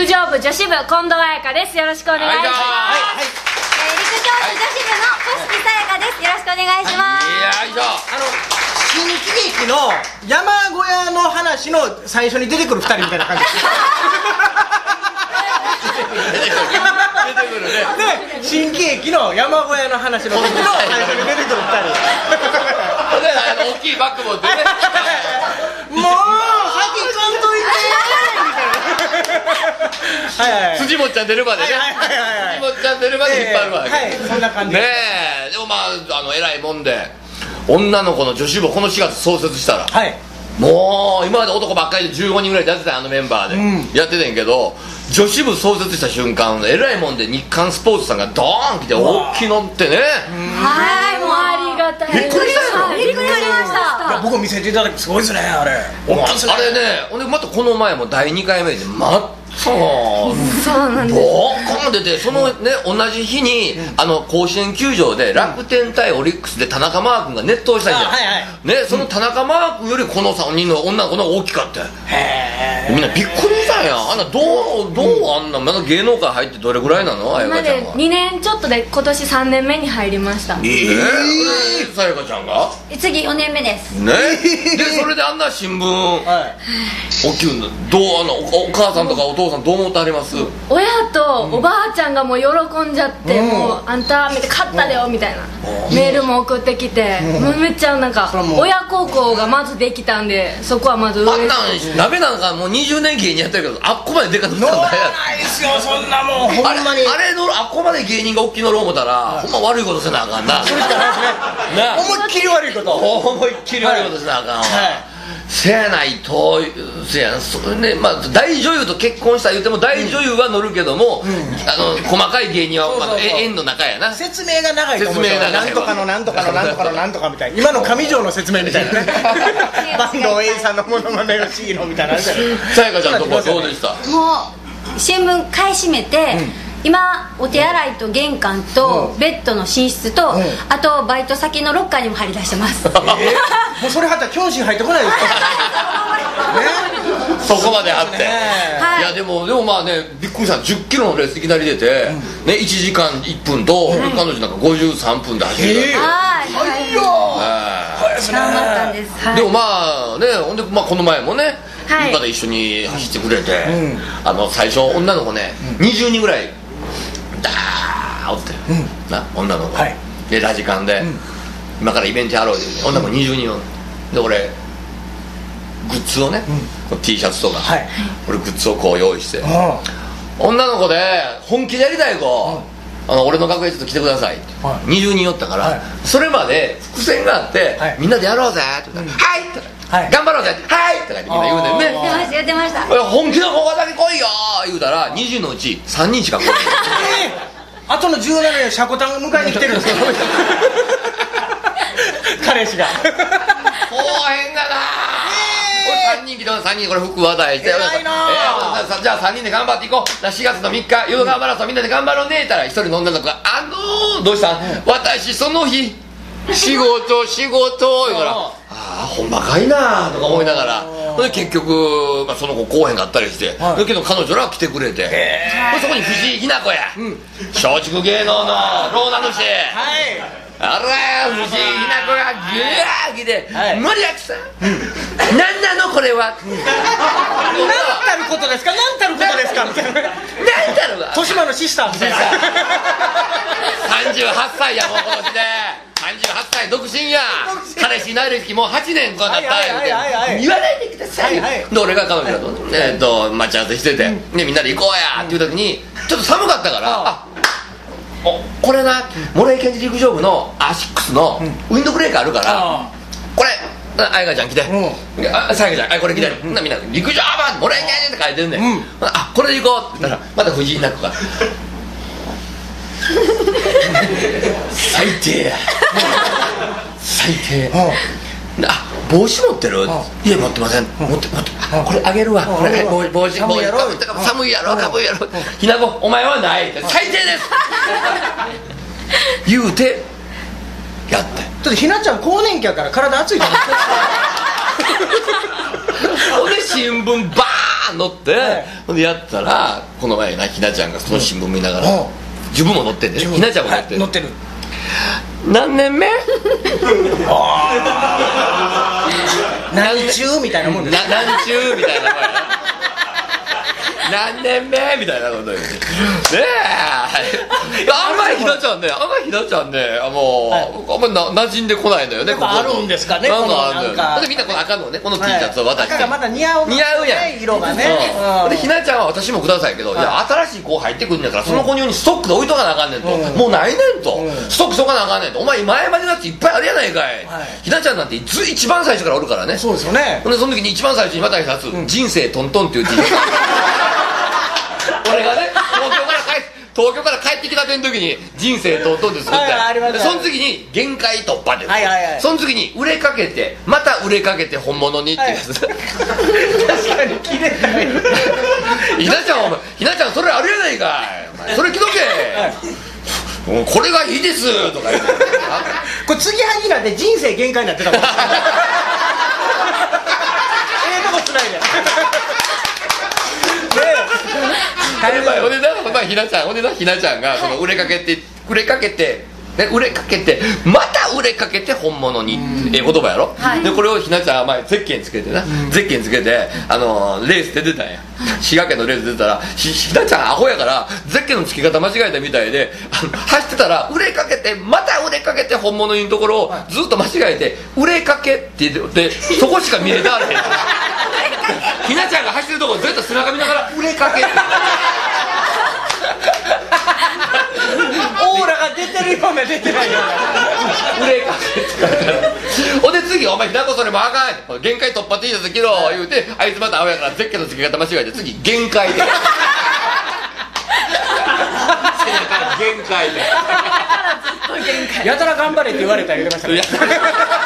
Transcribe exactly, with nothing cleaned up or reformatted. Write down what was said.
上部女子部近藤彩香です。よろしくお願いします。はいはい、 えー、陸上部女子部の小杉さやかです。よろしくお願いします。 はい、いや、以上。 あの新喜劇の山小屋の話の最初に出てくるふたりみたいな感じ出てくるね。 で、新喜劇の山小屋の話の時の最初に出てくるふたりで、あの大きいバッグ持ってねもう先行かんといてみたいなはいはい、 辻本ちゃん出るまでね、辻本ちゃん出るまで引っ張るわけ、 はい、そんな感じねえ。でもまあ、あの偉いもんで女の子の女子部このしがつ創設したら、はい、もう今まで男ばっかりでじゅうごにんぐらいでやってた、あのメンバーで、うん、やってたんやけど、女子部創設した瞬間偉いもんで日刊スポーツさんがドーン来て大きのってね、 はい、もうありがたい。 びっくりしたよ。びっくりしました。 いや、僕見せていただくすごいですね、あれ。 あれね、ほんでまたこの前もだいにかいめでまそうそうなんです。 ボーコン出て、そのね、同じ日に、うん、あの甲子園球場で楽天対オリックスで田中マー君が熱投したんじゃん、はいはい、ね、その田中マー君よりこのさんにんの女の子の方が大きかった。へー、みんなびっくりしたんや。あんなどうどうあんなまだ芸能界入ってどれぐらいなの、あやかちゃんは。 にねんちょっとで今年さんねんめに入りました。 ええー、さやかちゃんが次よねんめですね。でそれであんな新聞、はい、大きいのどう、あの お, お母さんとかお父さんどう思ってあります？ 親とおばあちゃんがもう喜んじゃって、うん、もうあんた見て勝ったでよみたいな、うん、メールも送ってきて、うん、もうめっちゃなんか親孝行がまずできたんで、そこはまず嬉しい。 あんなん鍋なんかもうにじゅうねん芸人やってるけど、あっこまででかくなったんだよ。 ないですよ、そんなもん。ほんまにあれ、あれのあっこまで芸人が大きいのろう思ったら、ほんま悪いことせなあかんな。 それしかないですね。思いっきり悪いこと、 思いっきり悪いことせなあかんわ、はいはい、せやないと、せやそれ、ね、まあ、大女優と結婚した言うても大女優は乗るけども、うん、あの細かい芸人はまだ縁の中やな。 説明が長いと思うよ。なんとかのなんとかのなんとかのなんとかみたいな、今の上条の説明みたいなね坂東栄さんのものまねをしいのみたいな。さやかちゃんのとこはどうでした？ もう新聞買い占めて、うん、今お手洗いと玄関とベッドの寝室と、うん、あとバイト先のロッカーにも張り出してます、えー、 もうそれはったらキョンシー入ってこないですかね、そこまであって、はい、いやでもでもまあね、びっくりした。じゅっキロのレースいきなり出て、うん、ね、いちじかんいっぷんと、うん、彼女なんかごじゅうさんぷんで走る、えー、 はいはいよ、 はい、頑張ったんです、はい、 でもまあね、ほんで、まあ、この前もね、はい、床で一緒に走ってくれて、うん、あの最初女の子ね、うん、にじゅうにんぐらいダーッおって、うん、な女の子、はい、でラジカンで、うん、今からイベントやろうって、女の子にじゅうにんで、俺グッズをね、うん、T シャツとか、はい、俺グッズをこう用意して、女の子で本気でやりたい子、あの俺の楽屋ちょっと来てくださいって、はい、にじゅうにんおったから、はい、それまで伏線があって、はい、みんなでやろうぜって言ったら、うん、はいって、はい、頑張ろうぜって、はいってみんな言うねんね。 言ってました言ってました。 本気のここだけ来いよ言うたら、にじゅうのうちさんにんしか来ないあとのじゅうななにんシャコタン迎えに来てるんですけど彼氏がこうへんがな、えー、さんにん来てさんにんこれ服渡して、えー、じゃあさんにんで頑張っていこう、しがつのみっか淀川マラソンみんなで頑張ろうねって言ったら、一人の女の子が、あのー、どうしたん、うん、私その日仕事仕事言うからああほんまかいなとか思いながら、で結局、まあ、その子後編があったりして、はい、だけど彼女らは来てくれて、そこに藤井日奈子や、うん、松竹芸能のローナ主、はい、あら藤井日奈子がギュー来て、はい、森脇さん、うん、何なのこれは、うん、 何たることですか何たることですかみたいな、 何たるわ豊島のシスターみたいなさんじゅうはっさいやもう今年でさんじゅうはっさい独身や、彼氏いない歴もうはちねんこうなった言わないでください、はいはい、で俺が彼女と、えー、と待ち合わせしてて、うん、でみんなで行こうやっていう時にちょっと寒かったから、あおこれな諸井健二陸上部のアシックスのウィンドブレーカーあるから、これあやかちゃん来て、うん、あさやかちゃんあこれ来て、うん、みんな陸上部諸井健二って書いてるね、うん、あこれで行こうって言ったら、また藤井日奈子が最低や最低、あ帽子持ってる、いや持ってません、持って持って、これあげるわ、これ帽子帽子寒いやろ寒いやろ寒いやろ、ひなこお前はない最低です言うてやって、 だってひなちゃん更年期やから体熱いじゃないほんで新聞バーーン乗って、はい、ほんでやったらこの前なひなちゃんがその新聞見ながら、うん、自分も乗ってんで、ね、ひなちゃんも乗ってる、はい、乗ってる何年目何中みたいなもんですな何中みたいなもんやな何年目みたいなこと言うねえあんまりひなちゃんねあんまりひなちゃんねもう、はい、あんまりな馴染んでこないのよね。 なんかあるんですかね。 なんかあるんだよ。でみんなこの赤のねこの T シャツを渡して、 赤がまだ似合う、ね、 似合うやん色がね、 うん、でひなちゃんは私もくださいけど、はい、いや新しい子入ってくるんだからその子に用にストックで置いとかなあかんねんと、うん、もうないねんと、うん、ストックしとかなあかんねんと、お前前までのやついっぱいあるやないかい、はい、ひなちゃんなんて一番最初からおるからね。 そうですよね。 でその時に一番最初にまた一つ、うん、人生トントンっていう T シャツ俺がね東京から帰って東京から帰ってきたての時に人生トントンって作って、はいはい、その次に限界突破です、はいはいはい、その次に売れかけてまた売れかけて本物にっていうやつ、はい、 確かに切れたいひなちゃんお前ひなちゃんそれあるやないかいそれ着とけ、はい、もうこれがいいですとか言ってこれ継ぎはぎなんて人生限界になってたもんええとこつないでおでなまあひなちゃんおでなひなちゃんがその売れかけて売れかけてね売れかけてまた売れかけて本物にええ言葉やろ、はい、でこれをひなちゃんは前ゼッケンつけてなゼッケンつけてあのレースで出たんや滋賀県のレース出たらひなちゃんアホやからゼッケンのつけ方間違えたみたいであの走ってたら売れかけてまた売れかけて本物にのところをずっと間違えて売れかけって言ってそこしか見えたあれへんひなちゃんが走ってるとこずっと背中見ながら売れかけってオーラが出てるような出てないような売れかけほんで次お前ひなこそれもあかん限界突破 T シャツ着ろ言うてあいつまた青やからゼッケンの付け方間違えて次限界で背中限界でやたら頑張れって言われたら言ってましたね